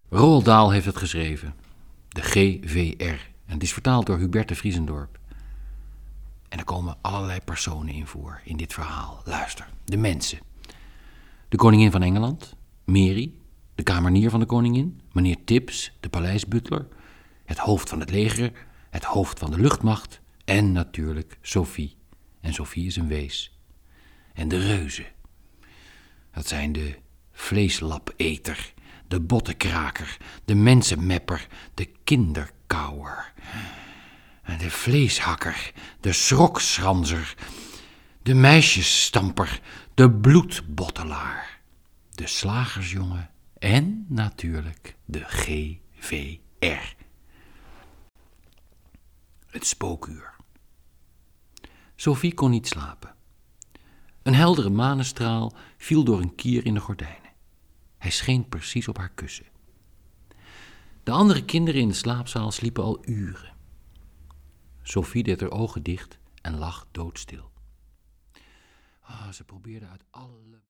Roald Dahl heeft het geschreven. De GVR. En het is vertaald door Hubert de Vriesendorp. En er komen allerlei personen in voor in dit verhaal. Luister, de mensen. De koningin van Engeland, Mary, de kamernier van de koningin, meneer Tibbs, de paleisbutler, het hoofd van het leger, het hoofd van de luchtmacht en natuurlijk Sophie. En Sophie is een wees. En de reuzen. Dat zijn de vleeslapeter, de bottenkraker, de mensenmepper, de kinderkauwer, de vleeshakker, de schrokschranzer, de meisjesstamper, de bloedbottelaar, de slagersjongen en natuurlijk de GVR. Het spookuur. Sophie kon niet slapen. Een heldere manestraal viel door een kier in de gordijnen. Hij scheen precies op haar kussen. De andere kinderen in de slaapzaal sliepen al uren. Sophie deed haar ogen dicht en lag doodstil. Ze probeerde uit alle